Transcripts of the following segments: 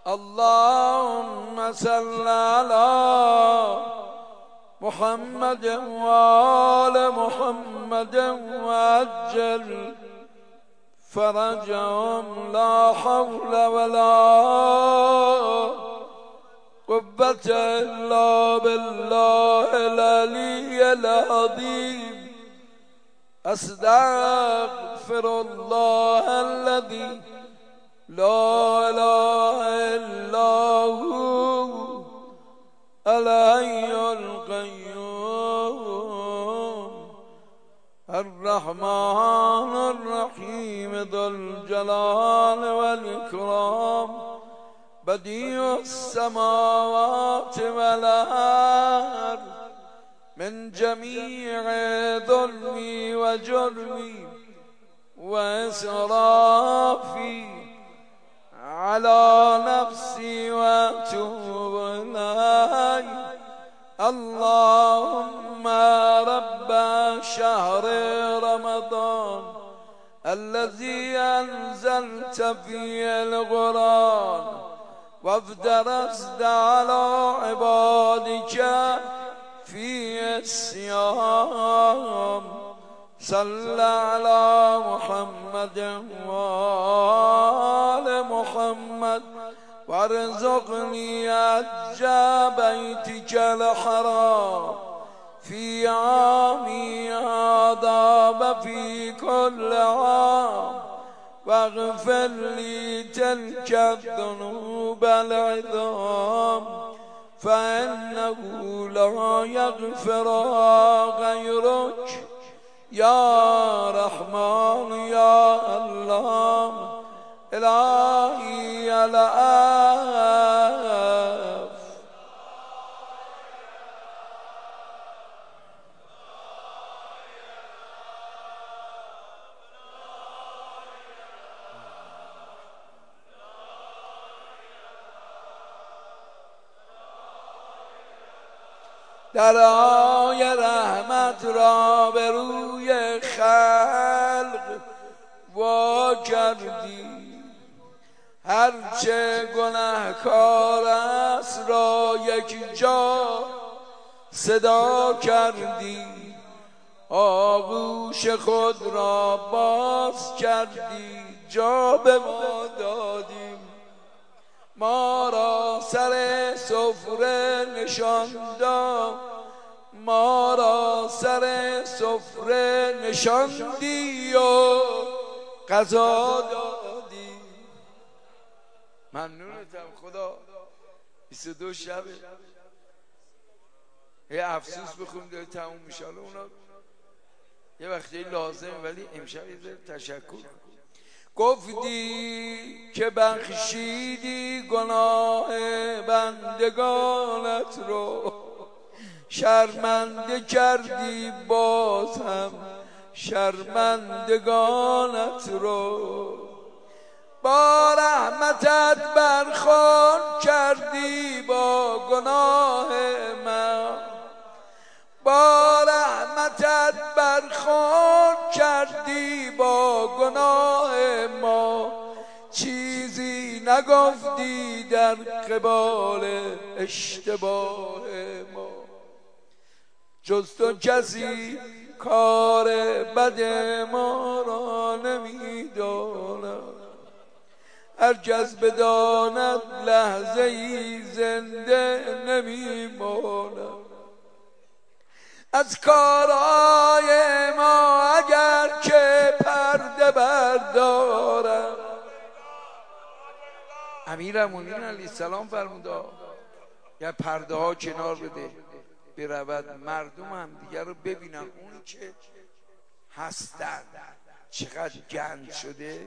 اللهم صل على محمد وآل محمد وعجل فرجهم لا حول ولا قوة إلا بالله العلي العظيم. أستغفر الله الذي لا إله إلا هو الحي القيوم الرحمن الرحيم ذو الجلال والإكرام بديع السماوات والأرض من جميع ظلمي وجرمي وإسرافي على نفسي وأتوب إليك. اللهم رب شهر رمضان الذي أنزلت فيه القرآن وافترضت على عبادك فيه الصيام صل على محمد وآل محمد وارزقني حج بيتك الحرام في عامي هذا وفي كل عام واغفر لي تلك الذنوب العظام فإنه لا يغفرها غيرك يا رحمن يا الله إلهي يا لآف. درای رحمت را به روی خلق وا کردی، هرچه گناهکار است را یک جا صدا کردی، آغوش خود را باز کردی، جا به ما دادی، ما را سر سفره نشاندی، ما را سر سفره نشاندی و غذا دادی. ممنونتم خدا. 22 شبه یه افسوس بخونیم داره تموم میشه، اونا یه وقتی لازمه، ولی امشب یه تشکر. گفتی که بخشیدی گناه بندگانت رو، شرمنده کردی باز هم شرمندگانت رو، با رحمتت برخورد کردی با گناه من، با رحمتت برخورد کردی با گناه ما، چیزی نگفتی در قبال اشتباه ما، جز تو کسی کار بد ما را نمیداند، هر کس بداند لحظه ای زنده نمیماند. از کارهای ما اگر که پرده بردارم، امیرالمومنین علیه السلام فرموده یا پرده ها کنار بده، برود مردم هم دیگر رو ببینن اون که هستن چقدر گند شده.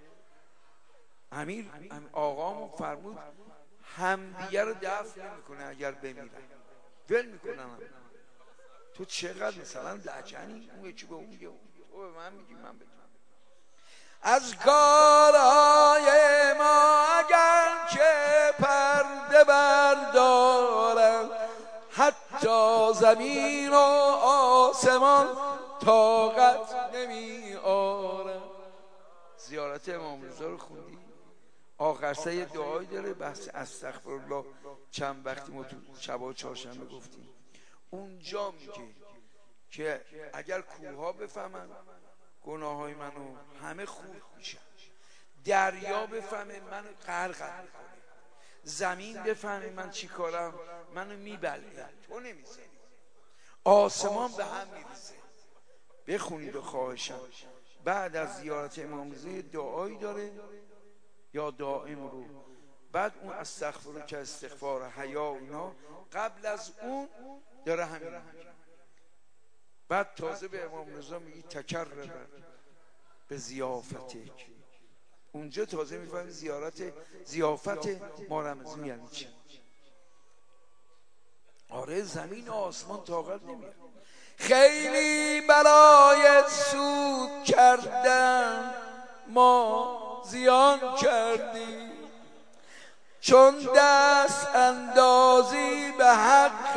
امیر آقامون فرمود همدیگر رو دفن نمیکنه، اگر بمیرن ول میکنن. تو چقدر مثلا لجنی، اون یکی به اون میگه، تو به من میگی من به تو. از کارهای ما اگر که پرده بردارن، حتی زمین و آسمان طاقت نمی آرن. زیارت امام رضا رو خوندی؟ آخر سر یه دعایی داره، بحث استغفرالله چند وقتی ما تو شبا چهارشنبه گفتیم. اونجا میگه که اگر کوه‌ها بفهمن گناههای منو همه خورد میشن، دریا بفهمه منو غرق میکنه، زمین بفهمه من چی کارم منو میبلعه، تو نمیزنی، آسمان به هم میریزه. بخونید خواهشم. بعد از زیارت امام رضا دعایی داره یا دائم رو، بعد اون استغفر که استغفار حیا اونا، قبل از اون داره همین میگه. بعد تازه به امام رضا میگی تکرر به ضیافتک، اونجا تازه میفهمی ضیافت ما رمضان یعنی چی. آره زمین و آسمان طاقت نمیاد. خیلی برای سود کردن ما زیان کردیم، چون دست اندازی به حق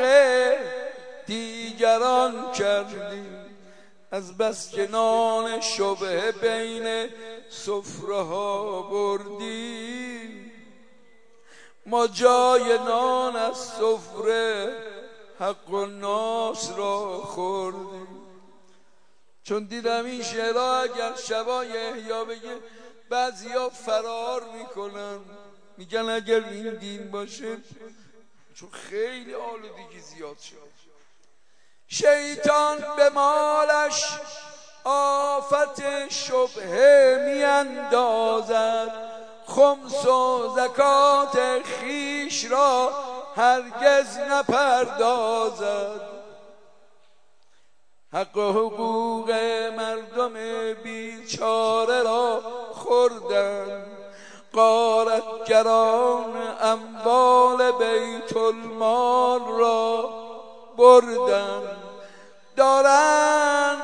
دیگران کردیم. از بس که نان شبه بین سفره ها بردیم، ما جای نان از سفره حق و ناس را خوردیم. چون دیدم این شعرها اگر شبای احیا بگه بعضیا فرار میکنن، میگن اگر این دین باشه، چون خیلی آلودگی زیاد شد. شیطان به مالش آفت شبهه میاندازد، خمس و زکات خیش را هرگز نپردازد. حق و حقوق مردم بیچاره را خوردن، غارتگران اموال بیت المال را بردن. دارن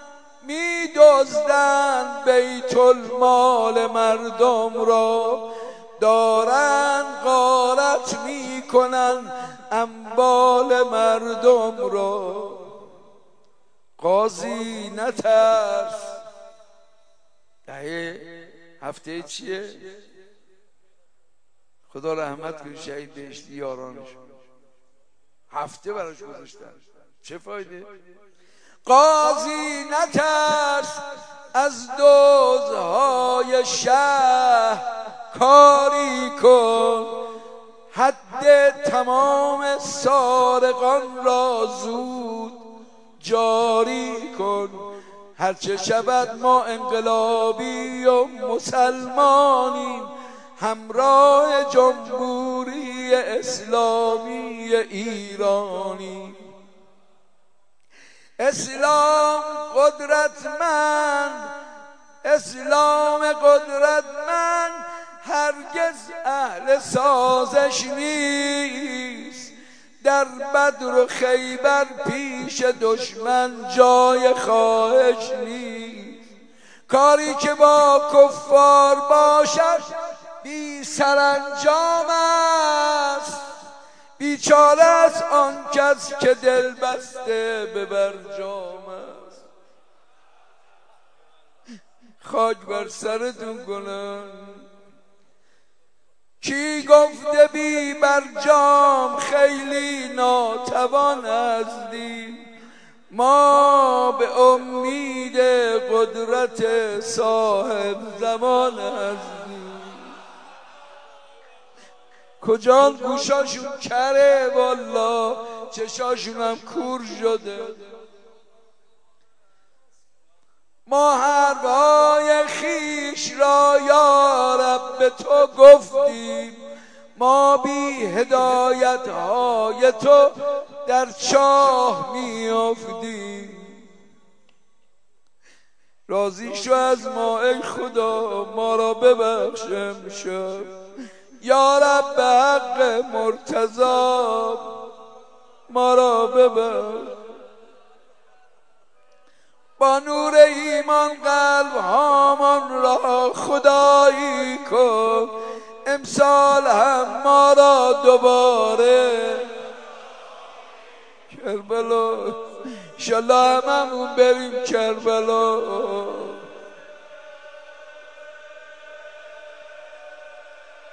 میدزدن بیت المال مردم را، دارن غارت میکنن اموال مردم را. قاضی نترس. دهه هفته چیه؟ خدا رحمت کنه شهید بهشتی یارانش، هفته براش گذاشتن، چه فایده؟ قاضی نترس از دزدهای شهر کاری کن، حد تمام سارقان را زود جاری کن. هرچه شود ما انقلابی و مسلمانیم، همراه جمهوری اسلامی ایرانی. اسلام قدرتمند، اسلام قدرتمند هرگز اهل سازش نیست. در بدر و خیبر پیش دشمن جای خواهش نیست. کاری که با کفار باشد بی سرانجام است، بیچاره است آن کس که دل بسته به برجام است. خاک بر سرتون کنم. کی گفته بی برجام خیلی ناتوان هستیم، ما به امید قدرت صاحب زمان هستیم. کجا گوشاشون کره والا، چشاشون هم کور شده. ما حرفهای خیش را یا رب به تو گفتیم، ما بی هدایت های تو در چاه می افتیم. راضی شو از ما ای خدا، ما را ببخش امشب یا رب، به حق مرتضی ما را ببخش. با نور ایمان قلب هامان را خدایی کن، امسال هم ما را دوباره کربلا، انشالله هممون بریم کربلا.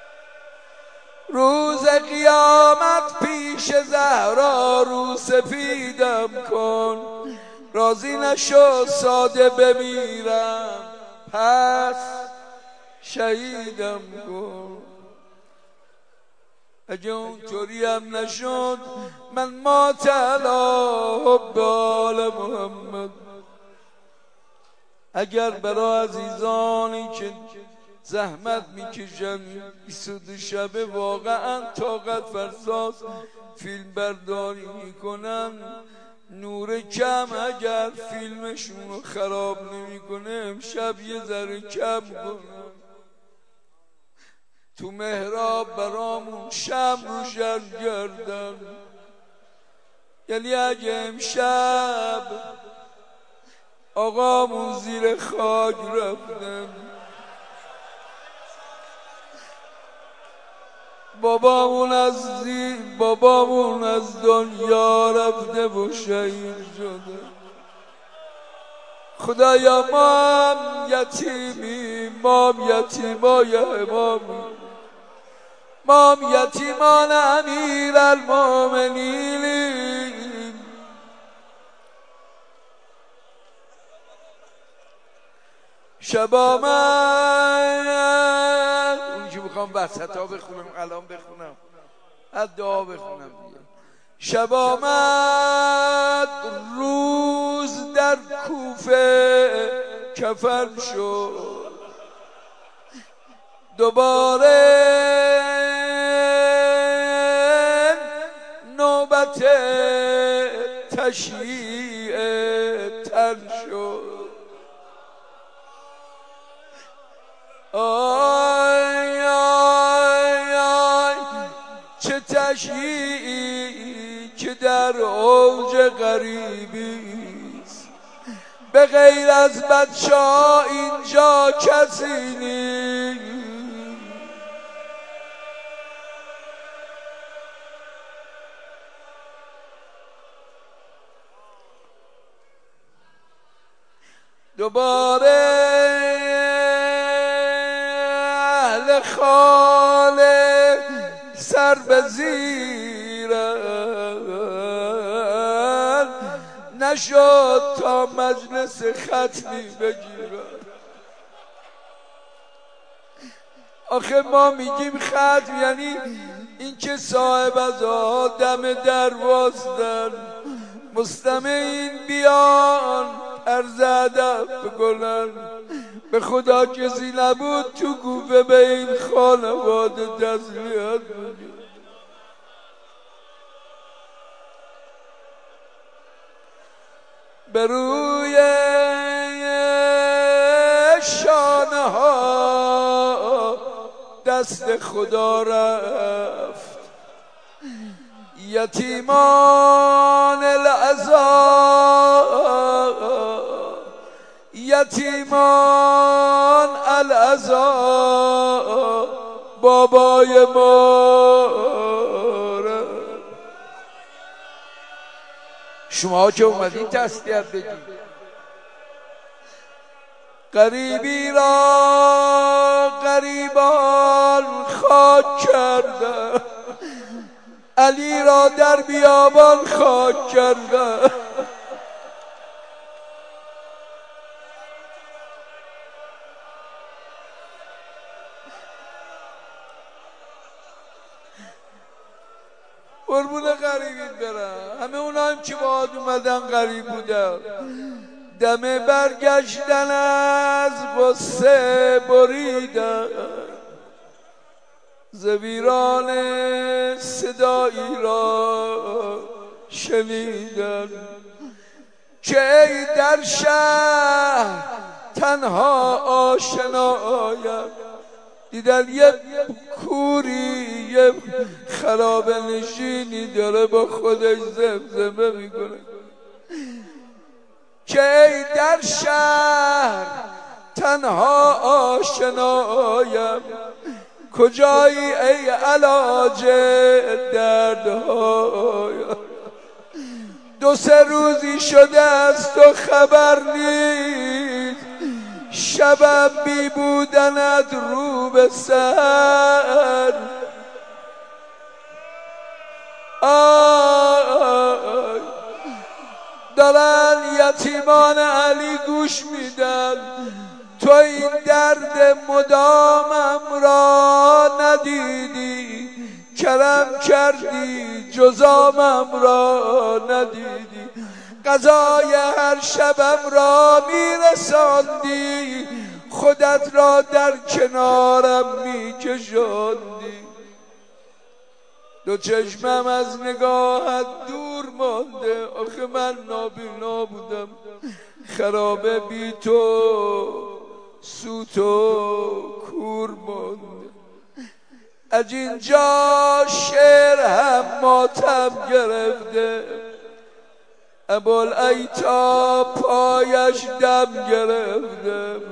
روز قیامت پیش زهرا رو سفیدم کن، راضی نشو ساده بمیرم پس شهیدم کن. اگه اونطوری هم نشد من مات علی حب آل محمد. اگر برای عزیزانی که زحمت میکشن 22 شبه واقعا طاقت فرساس فیلم برداری میکنن، نور کم اگر فیلمشون رو خراب نمیکنه امشب یه ذره کم کنن. تو محراب برامون شمع روشن کردن، یعنی اگه امشب آقامون زیر خاک رفتن، بابامون از دنیا رفته و شهید شده. خدایا ما هم یتیمیم، ما هم یتیمای امامیم، ما هم یتیمان امیرالمؤمنینیم. شب آمد، اون که میخوام وسط ها بخونم الان بخونم از دعا بخونم دیگه. شب آمد روز در کوفه کفن شد، دوباره نوبت تشییع تن شد. آی آی آی چه تشییعی که در اوج غریبیست، به غیر از بچه ها اینجا کسی نیست. دوباره اهل خانه سر به زیرن، نشد تا مجلس ختمی بگیرن. آخه ما میگیم ختم یعنی این که صاحب از آدم در واسدن، مستمعین بیان عرض ادب بکنن. به خدا کسی نبود تو کوفه به این خانواده تسلیت بگه. به روی شانه ها دست خدا رفت، یتیمان العزا، یتیمان العزا بابای ما. شما که اومدین تسلیت بگید. غریبی را غریبان خاک کرده، علی را در بیابان خاک کرده. قربون غریبید برم. همه اونا هم که باهات اومدن غریب بودن، دم برگشتن از غصه بریدن، زویران صدایی را شنیدن که ای در شهر تنها آشنایم. دیدن یه کوری یه خرابه نشینی داره با خودش زمزمه میکنه که ای در شهر تنها آشنایم، کجایی ای علاج دردهایم. 2-3 روزی شده از تو خبر نیست، شبم بی بودنت رو به سر، دارن یتیمان علی گوش میدن، تو این درد مدامم را ندیدی، کرم کردی جزامم را ندیدی، غذای هر شبم را میرساندی، خودت را در کنارم میکشاندی. دو چشمم از نگاهت دور مانده، آخه من نابینا بودم، خرابه بی تو سوت و کور مانده. از اینجا شعر هم ماتم گرفته، ابوالعیتا پایش دم گرفته.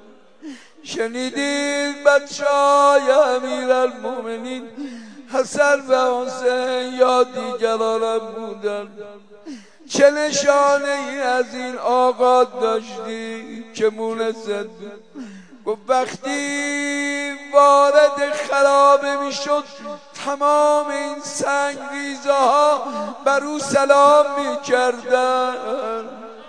شنیدید بچه‌های امیرالمومنین حسن و حسین یا دیگرانم بودن، چه نشانه ای از این آقا داشتی که مونست؟ گفت وقتی وارد خرابه میشد تمام این سنگریزه ها بر او سلام میکردن.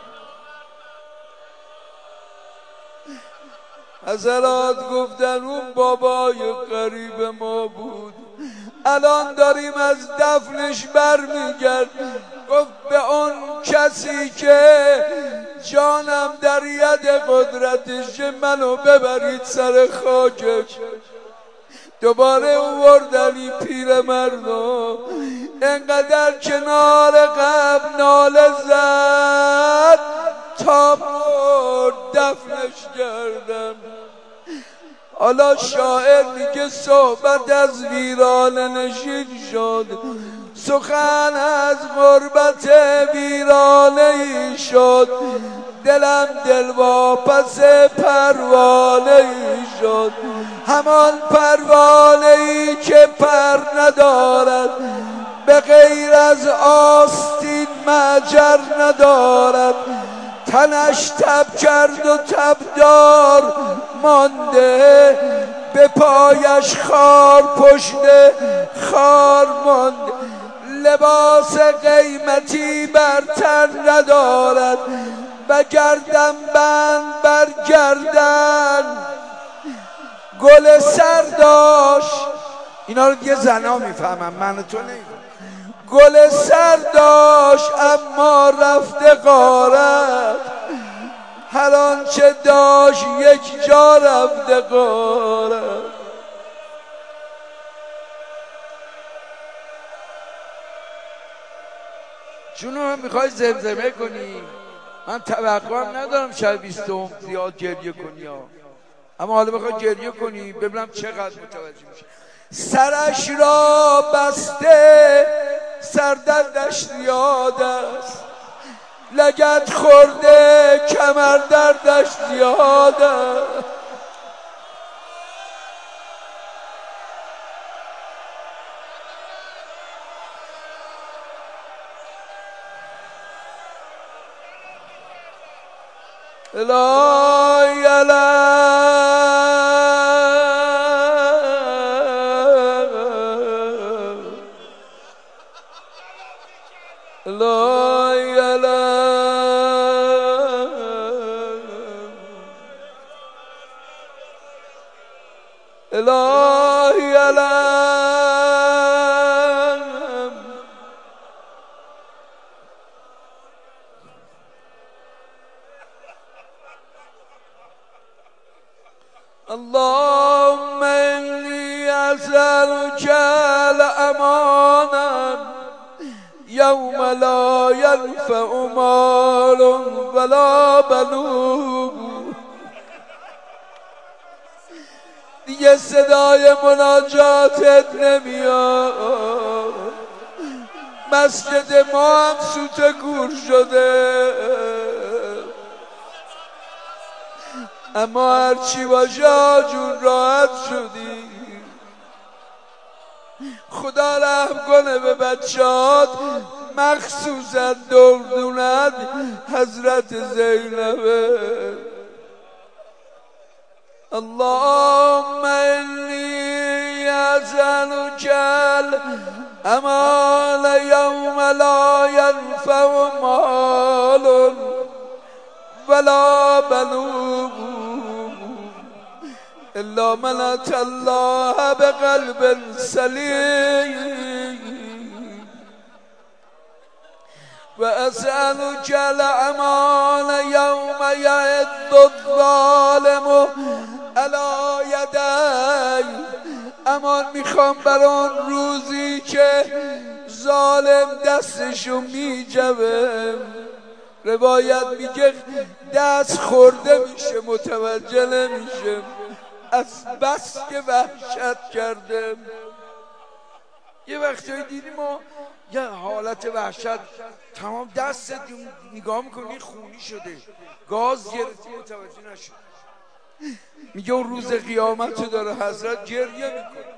حضرات گفتن اون بابای قریب ما بود، الان داریم از دفنش برمیگرد. گفت به اون کسی که جانم در ید قدرتش، منو ببرید سر خاکش. دوباره اووردنی پیرمردو، انقدر کنار قبر ناله زد تا مرد دفنش کردم. حالا شاعر میگه صحبت از ویرانه نشین شد، سخن از غربت ویرانه ای شد، دلم دلواپس پروانه ای شد، همان پروانه ای که پر ندارد، به غیر از آستین مجر ندارد، تنش تب کرد و تبدار مانده، به پایش خار پشت خار مانده، لباس قیمتی بر تن ندارد و گردن بند بر گردن گل سر داشت. اینا رو دیگه زنا میفهمم، من تو نمیفهمم. گل سر داشت اما رفته غارت، هر آنچه داشت یک جا رفته غارت. جونو میخوای زمزمه کنی، من توقعم ندارم شب 20 زیاد گریه کنی ها. اما حالا بخوای گریه کنی ببینم چقدر متوجه میشه. سرش را بسته سردردش زیاد است، لگد خورده کمر دردش زیاد است. لا الهی علم اللهم إني أسألك الأمانة يوم لا ينفع مال ولا بنون. دیگه صدای مناجاتت نمیاد، مسجد ما هم سوت گور شده، اما هرچی باشه جون راحت شدی. خدا رحم کنه به بچهات، مخصوصا دردونت حضرت زینبه. اللهم إني أسألك الأمان يوم لا ينفع مال ولا بنون الا من اتى الله بقلب سلیم و اسألک الامان یوم یعد الظالم علی یدی. امان میخوام بر آن روزی که ظالم دستشو میجوه. روایت میگه دست خورده میشه، متوجه نمیشه از بس که وحشت کرده. یه وقتایی دیدیم ما یه حالت وحشت، تمام دست نگاه میکنی خونی شده، گاز گرفتی متوجه نشد. میگه اون روز قیامت داره حضرت گریه میکنه.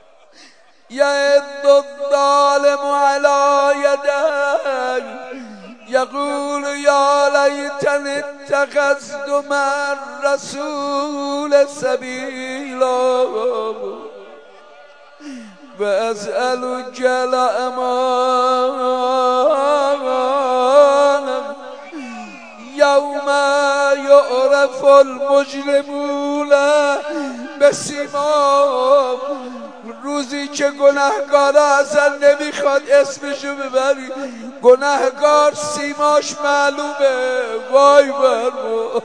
یعد الظالم علی یدی یقول یا لیتنی اتخذت مع الرسول سبیلا و اسألک الامان یوم یعرف المجرمون بسیماهم. روزی که گناهکارا اصلا نمیخواد اسمشو ببری، گناهکار سیماش معلومه. وای بر ما.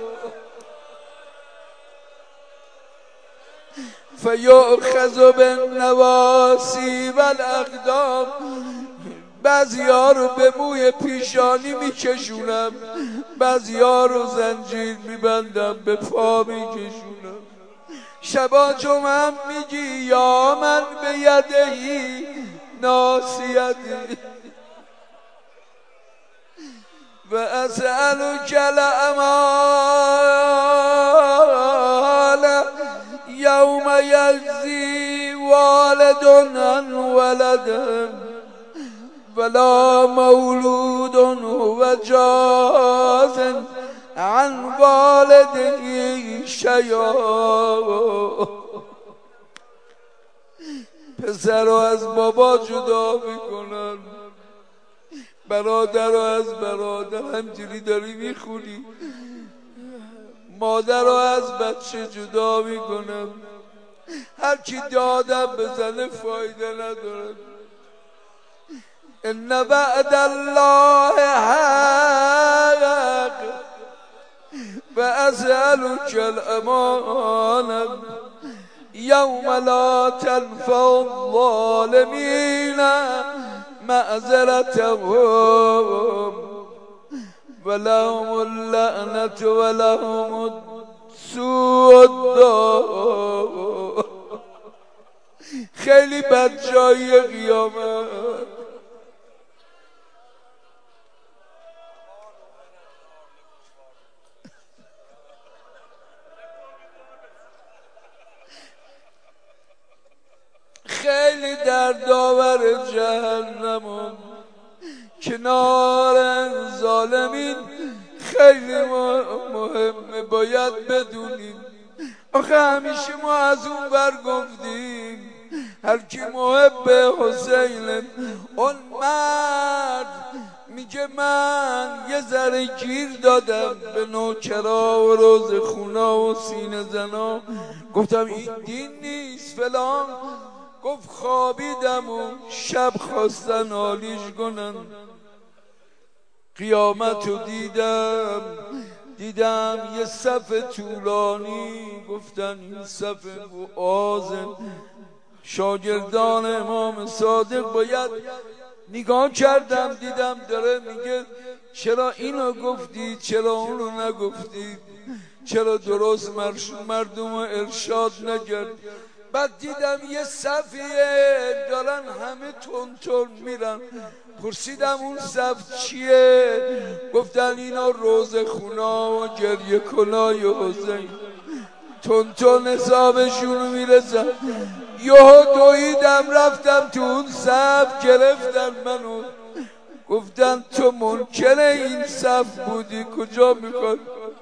فیؤخذ بالنواصی والاقدام. بعضی‌ها رو به موی پیشانی میکشونم، بعضی‌ها رو زنجیر میبندم به پا میکشونم. شبا جمعه میگی یا من به یدهی ناصیتی و اسألک الامان یوم یجزی والد عن ولده ولا مولود هو جاز عن والده شیئا. پسر رو از بابا جدا میکنن، برادر رو از برادر. همجوری داری میخونی. مادر رو از بچه جدا میکنن. هر کی دادم بزنه فایده نداره. ان وعد الله حق و اسألک الامان یوم لا تنفع الظالمین معذرتهم ولهم اللعنة ولهم سوء الدار. خیلی بد جای قیامت. خیلی دردآور جهنم کنار ظالمین. خیلی مهمه، باید بدونیم. آخه همیشه ما از اون بر گفتیم هر کی محب حسین، اون مرد میگه من یه ذره گیر دادم به نوکرا و روزخونا و سینه زنا، گفتم این دین نیست فلان. گفت خوابیدم و شب خواستن حالیش کنن. قیامت رو دیدم یه صف طولانی. گفتن این صف معاذ شاگردان امام صادق. باید نگاه کردم دیدم داره میگه چرا اینو گفتی، چرا اونو نگفتی، چرا درست مردم رو ارشاد نکرد. بعد دیدم یه صفیه دارن همه تون میرن. پرسیدم اون صف چیه؟ گفتن اینا روزخونا و گریه کنای حسین. تون حسابشونو میرسن. یهو دویدم رفتم تو اون صف، گرفتن منو گفتن تو منکر این صف بودی، کجا میخواد؟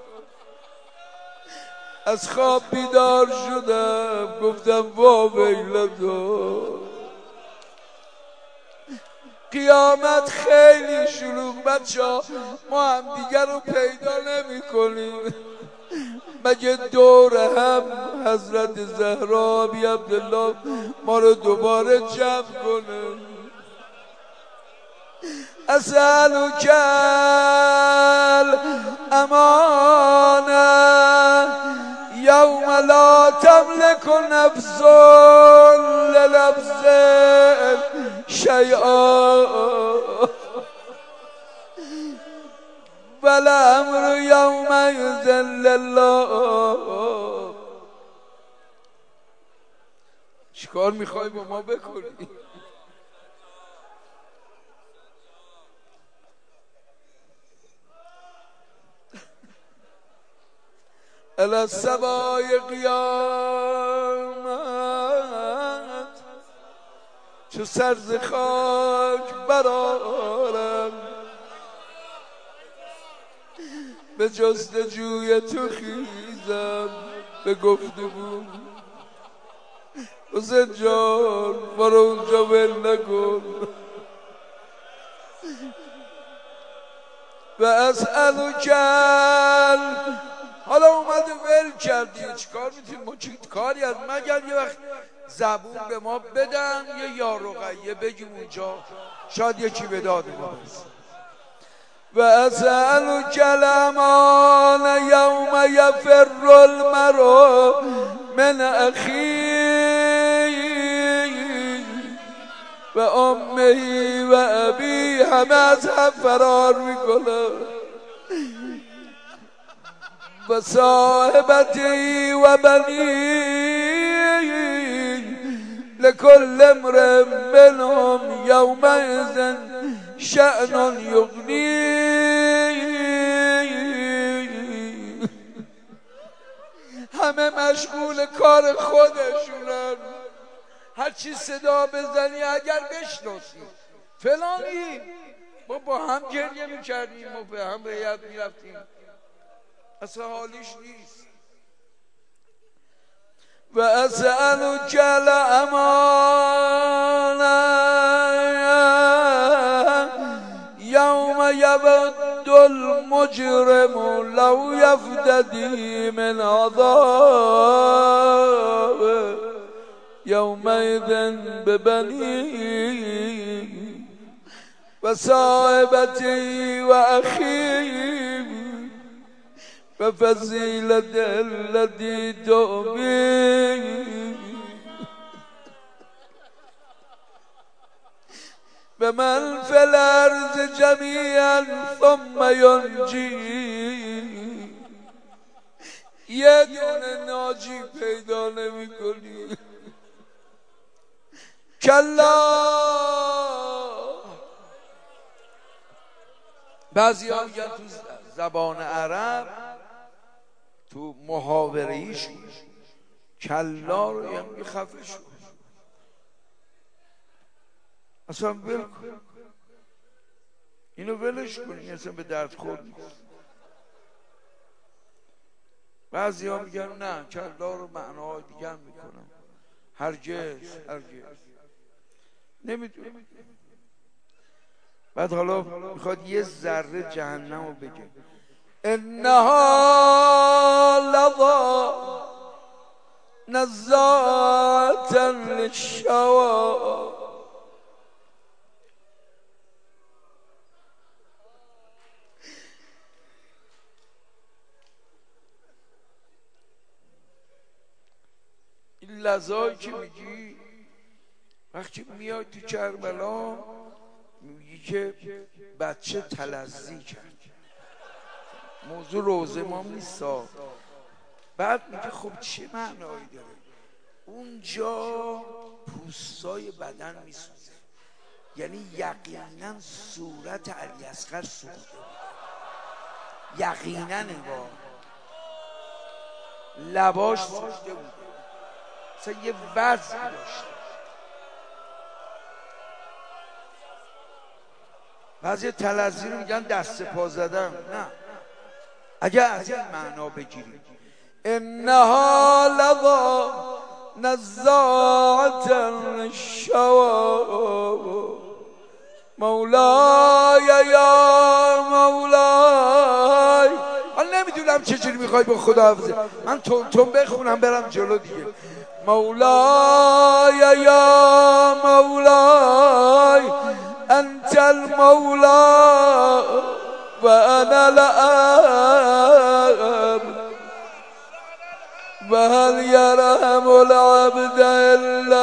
از خواب بیدار شدم گفتم وا ویلتا. قیامت خیلی شلوغ بچه‌ها، ما هم دیگر رو پیدا نمی کنیم. مگه دور هم حضرت زهرا بی عبدالله ما رو دوباره جمع کنه. اسألك الامانه یوم لا تملك نفس لنفس شیئا والامر یومئذ لله. چیکار میخوای با ما بکنی؟ الی سبای قیامت چو سر ز خاک برآرم، به جستجوی تو خیزم به گفتگو. حسین جان برو اونجا ول نکن. و اسألک، حالا اومده ول کردی چیکار میتونیم ما؟ چی کاری از مگر یه وقت زبون به ما بدن یه یا رقیه بگیم اونجا، شاید یکی به داد ما برسه. و اسألک الامان یوم یفر المرء من اخیه و امه و ابی، همه از هم فرار میکنن. و صاحبتی و بنی لکل امرئ منهم یومئذ شأن یغنی. همه مشغول کار خودشونن، هر چی صدا بزنی اگر بشناسی فلانی، ما با هم گریه میکردیم، ما به هم بیعت میرفتیم، اصلا حالیش نیست. و اسألک الامانه یوم یود المجرم لو یفتدی من عذاب یومئذ ببنی و صاحبتی و اخی و فضیلت الذی تؤمی و من فی الارض جمیعا ثم ینجی. یه دونه ناجی پیدا نمی کنی. کلا، بعضی ها میگن تو زبان عرب تو محاوره‌ایش کلا رو یعنی خفه شو، اصلا ول کن، اینو ولش کن، این اصلا به درد خور نیست. بعضی ها میگن نه کلا رو معناهای دیگر میکنم. هرگز نمیدونم. بعد حالا میخواد یه ذره جهنم رو بگه. انها لظى نزاعة للشوى این لذایی که میگی وقتی میای تو کربلا میگی که بچه تلظی کرد، موضوع روزه ما نیست. بعد میگه خب چه معنایی داره؟ اونجا پوستای بدن میسوزه، یعنی یقینا صورت علی اصغر سوخته بود، یقینا انگار لباش سوخته بود، مثلا یه وضعی داشته. بعضی تلظی رو میگن دست پا زدن، نه، اگه از این معنا بگیریم انها لظى نزاعة للشوى مولای یا مولای. حالا نمیدونم چجوری میخوای با خدا حافظه، من تون بخونم برم جلو دیگه. مولای یا مولای انت المولا و انا العبد و هل یرحم العبد الا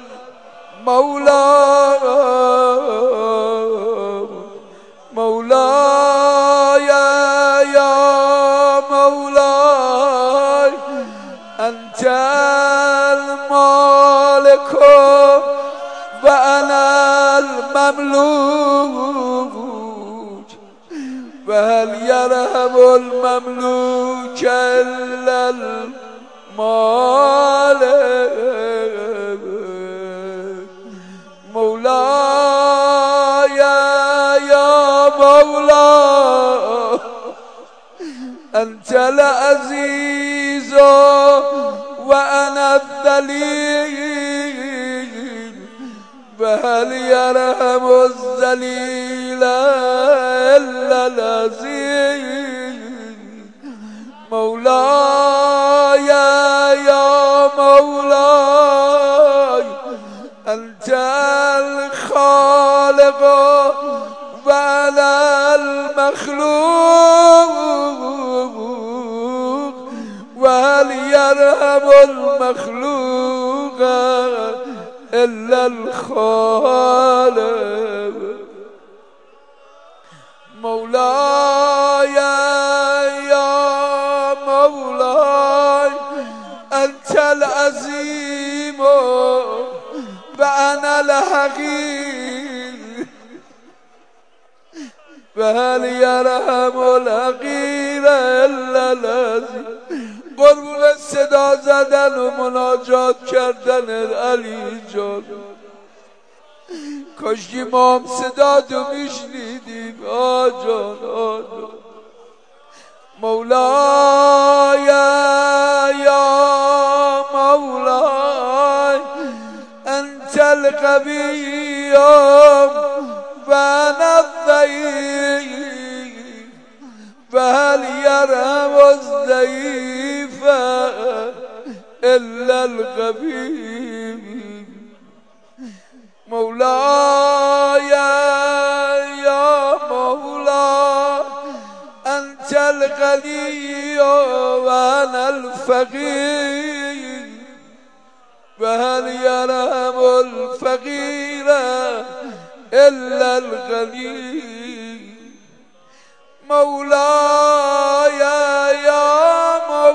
المولا. مولاي يا مولاي أنت المالك وأنا المملوك وهل يرحم المملوك إلا المالك. مولاي يا مولاي أنت العزيز وأنا الذليل وهل يرحم الذليل إلا العزيز. مولاي يا مولاي أنت الخالق وأنا المخلوق وهل يرحم المخلوق إلا الخالق. مولاي يا مولاي أنت العظيم وأنا الحقير وهل يرحم الحقير إلا العظيم. قربون صدا زدن و مناجات کردن علی جان، کاشکی ما هم صدا تو میشنیدیم آجان آجان. مولاي يا مولاي أنت القوي وأنا الضعيف وهل يرحم الضعيف إلا القوي. مولاي يا مولاي أنت الغني وأنا الفقير وهل يرحم الفقير إلا الغني. مولاي يا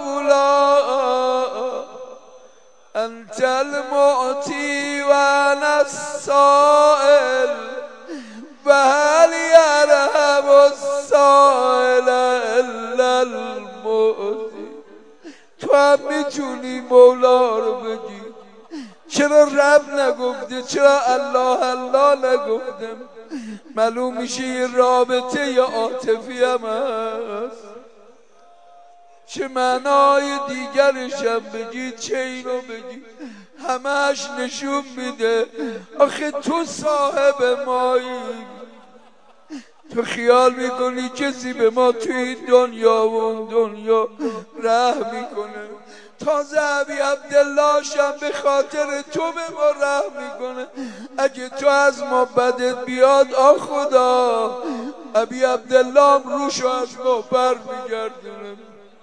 مولاي أنت المعطي وأنا السائل وهل يرحم السائل إلا المعطي. تو هم میتونی مولا رو بگی، چرا رب نگفته، چرا الله الله نگفتم؟ معلوم میشه یه رابطه یا عاطفی هم هست. چه معنای دیگرش هم بگی، چه اینو بگی، همهش نشون میده آخه تو صاحب مایی. تو خیال میکنی کسی به ما توی دنیا و اون دنیا رحم میکنه؟ تازه ابی عبدالله شم به خاطر تو به ما رحم میکنه. اگه تو از ما بدت بیاد آ خدا، ابی عبدالله هم روشو از ما بر میگردونه.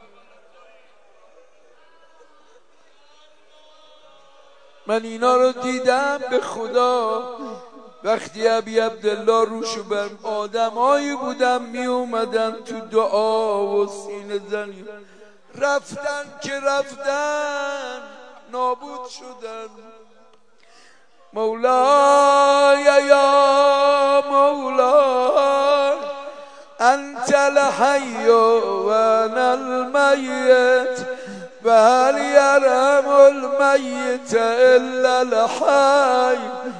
من اینا رو دیدم به خدا. وقتی ابی عبدالله روشو بر آدمایی بودن می اومدن تو دعا و سینه زنی، رفتن که رفتن نابود شدن. مولاي يا مولاي أنت الحي وأنا الميت وهل يرحم الميت إلا الحي.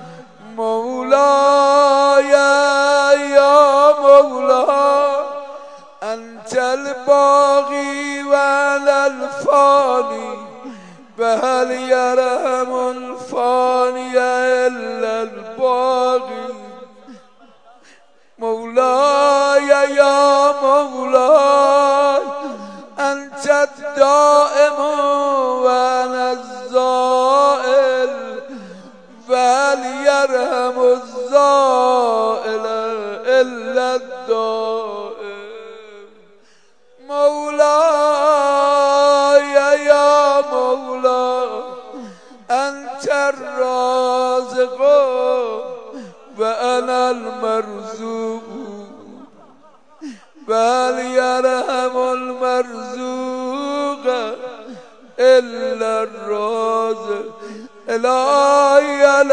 مولاي يا مولاي أنت الباغي وأنا الفاني وهل يرحم الفاني إلا الباغي. مولاي يا مولاي أنت الدائم وأنا الزائل فليرحم الزائل إلا الدائم مولاي يا مولاي أنت الرازق وأنا المرزوق فليرحم المرزوق إلا الرازق إلهي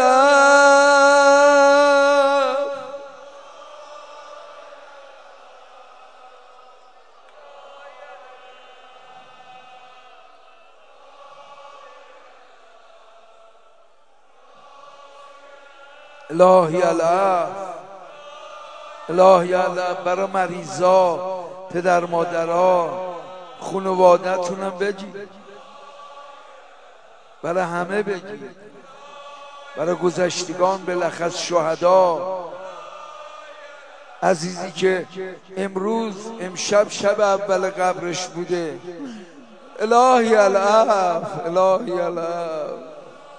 الهی الهی برای مریضا پدر مادرها خانواده‌تونم بگی، برای همه بگی، برای گذشتگان بالاخص شهدا، عزیزی که امشب شب اول قبرش بوده. الهی العفو الهی العفو.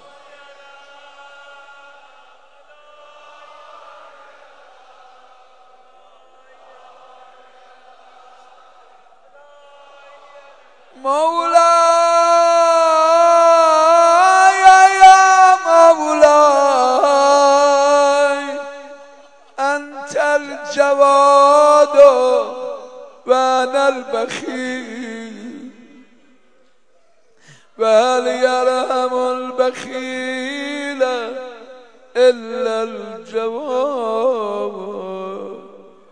مولاي يا مولاي أنت الجواد وأنا البخيل فهل يرحم البخيل إلا الجواد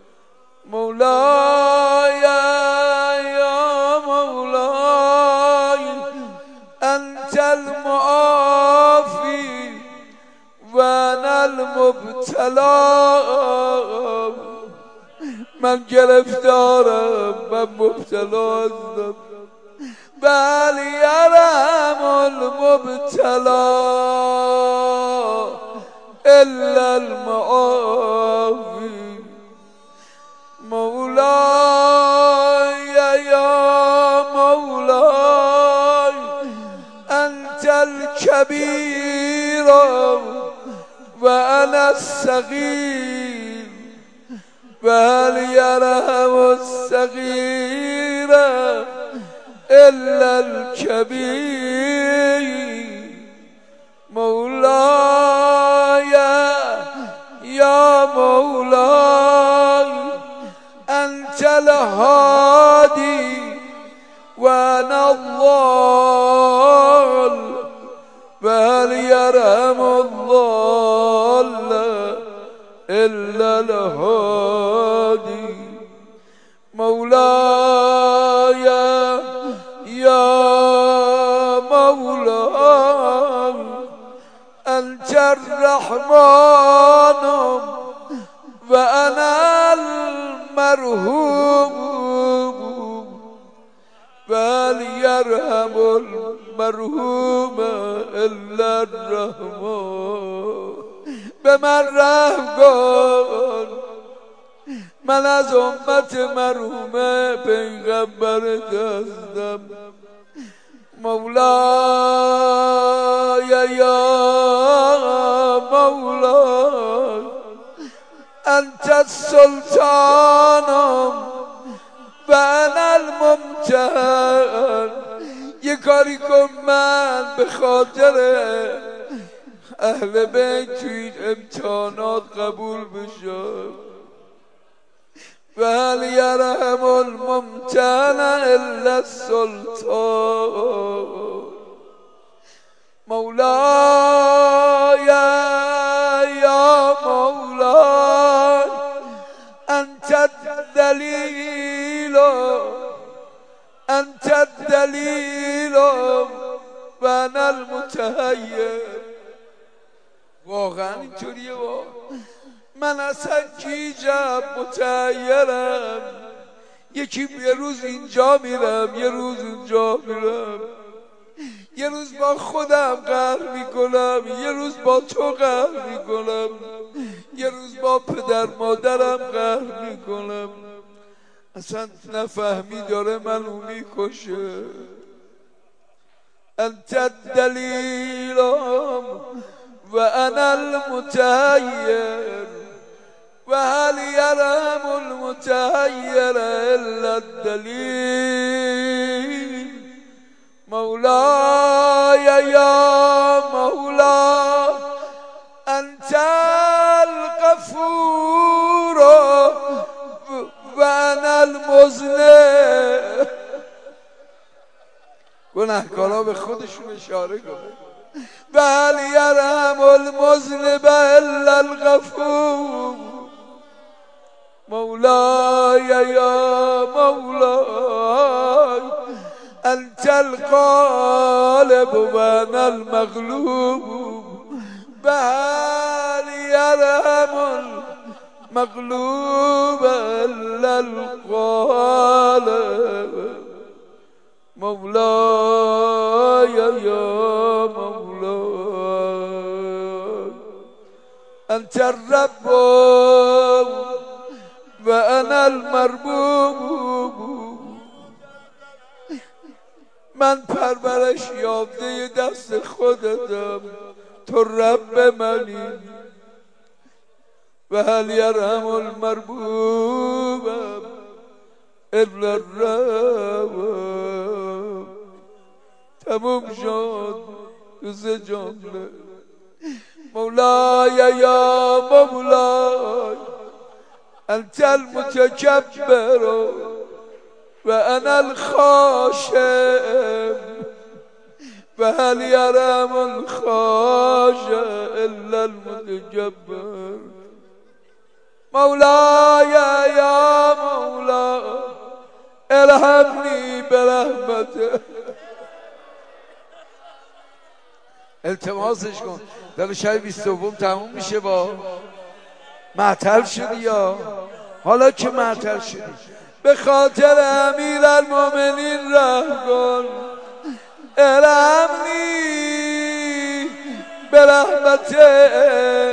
مولاي المعافي وانا المبتلا من گرفتارم من مبتلا هستم بل یرحم المبتلا الا المعافی مولاي يا مولاي أنت الكبير وأنا الصغير فهل يرحم الصغير إلا الكبير مولاي يا مولاي أنت الهادي وأنا الضال فهل يرحم الضال إلا الهادي مولاي يا مولاي أنت الرحمن وأنا المرحوم فليرحم المرحوم إلا الرحمن به من رحم کن من از امت مرحوم پیغمبرت هستم مولاي يا مولاي أنت السلطان وأنا الممتحن یه کاری کن من به خاطر اهل بیت توی این امتحانات قبول بشم وهل يرحم الممتحن إلا السلطان مولاي يا مولاي أنت الدليل أنت الدليل وأنا المتهيئ واقعا اینطوریه من اصلا گیجم متحیرم یکی یه روز اینجا میرم یه روز اونجا میرم یه روز با خودم قهر میکنم یه روز با تو قهر میکنم یه روز با پدر مادرم قهر میکنم، اصلا نفهمی داره منو میکشه. انت الدلیلم و انا المتحیر و هل یرم المتحیر الا الدلیل. مولاي يا مولا أنت الغفور وأنا المذنب. گناهکارا به خودشون اشاره کنه. و هل یرحم المذنب الا الغفور. مولاي يا مولاي انت الغالب وانا المغلوب و هل یرحم المغلوب الا الغالب. مولاي يا مولاي انت الرب و انا المربوب. من پرورش یافته دست خودتم، تو رب منی. و هل یرحم المربوب الا الرب. تموم شد روز جمله. مولاي يا مولاي انت المتكبر و انا الخاشع و هل یرحم الخاشع الا المتجبر. مولاي يا مولاي ارحمني برحمتك. التماسش کن داره شب 22 تموم میشه. با معطل شدی یا حالا که معطل شدی به خاطر امیرالمومنین رحم کن. ارحمنی برحمتک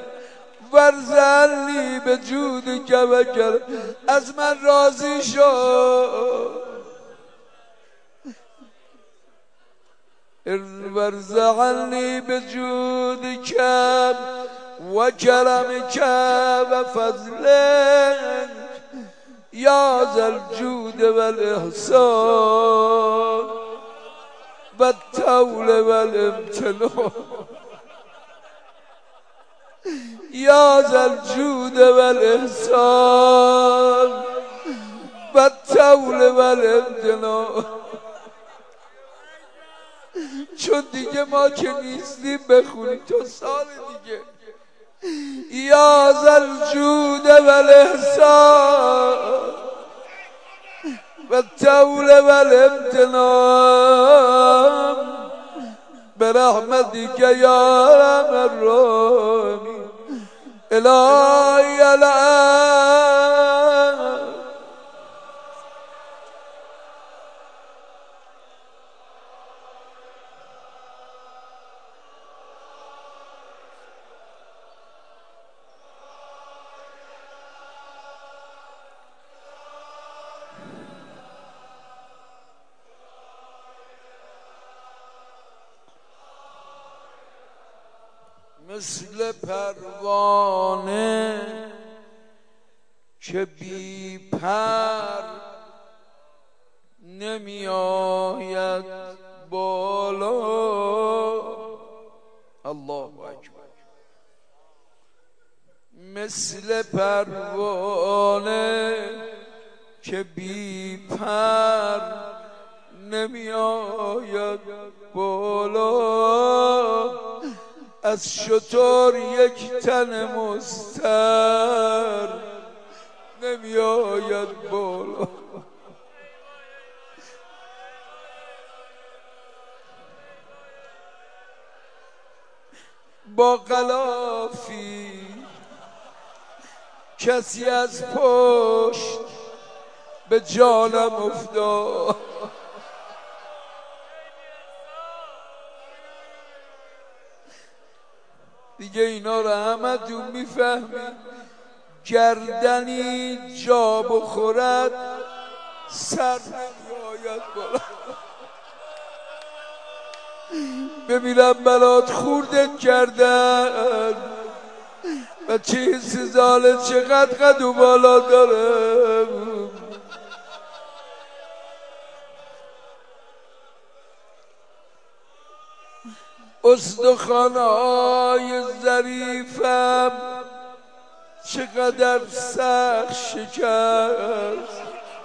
ورزقنی به جودک و کرم. از من راضی شو. ورزقنی به جودک و کرمک و فضلک یا ذا الجود و الاحسان و الطول و الامتنان. یا ذا الجود و الاحسان و الطول و الامتنان. چون دیگه ما که نیستیم بخونیم تا سال دیگه. یا ذا الجود و الاحسان و الطول و الامتنان برحمتک یا ارحم الراحمین. الهی الان مثل پروانه که بی پر نمی آید بالا. الله اکبر. مثل پروانه که بی پر نمی آید بالا. از شتر یک تن مستر نمی آید بالا. با غلافی کسی از پشت به جانم افتاد. دیگه میگه اینا رو همتون میفهمید، گردنی جا بخورد سر نمیآید بالا. بمیرم بلات خوردت کردن بچه این سیزاله چقدر قد و بالا داره. استخوان‌های ظریفم چقدر سخت شکست،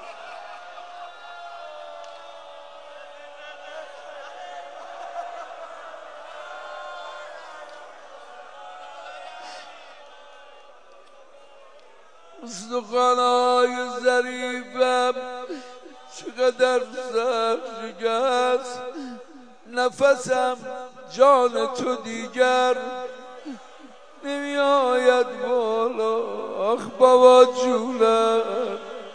استخوان‌های ظریفم چقدر سخت شکست، نفسم جان تو دیگر نمی آید بالا. آخ بابا جونم،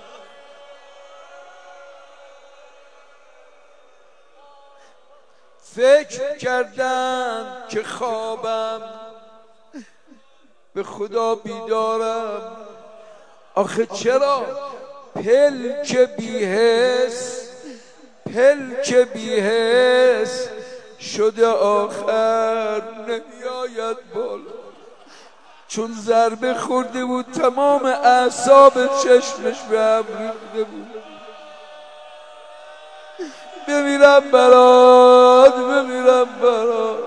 فکر کردم که خوابم، به خدا بیدارم. آخه چرا پلک بی‌حس، پلک بی‌حس شده آخر نمی آید بالا. چون ضربه خورده بود تمام اعصاب چشمش به هم ریخته بود. بمیرم برات، بمیرم برات.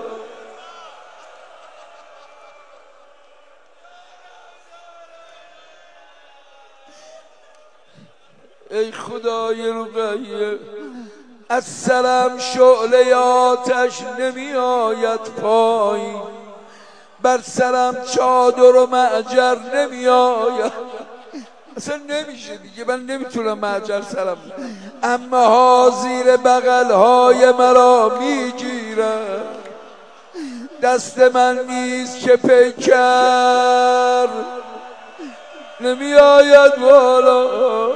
ای خدای رقیه، از سرم شعله آتش نمی آید پایین، بر سرم چادر و معجر نمی آید. اصلا نمیشه دیگه، من نمیتونم معجر سرم، اما ها زیر بغلهای مرا میگیرن. دست من نیست که پیکر نمی آید بالا.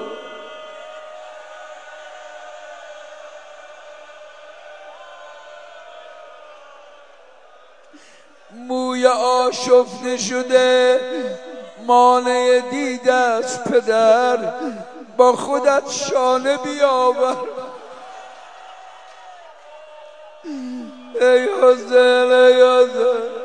موی آشفته شده مانع دید است پدر، با خودت شانه بیاور. ای حسین، ای حسین.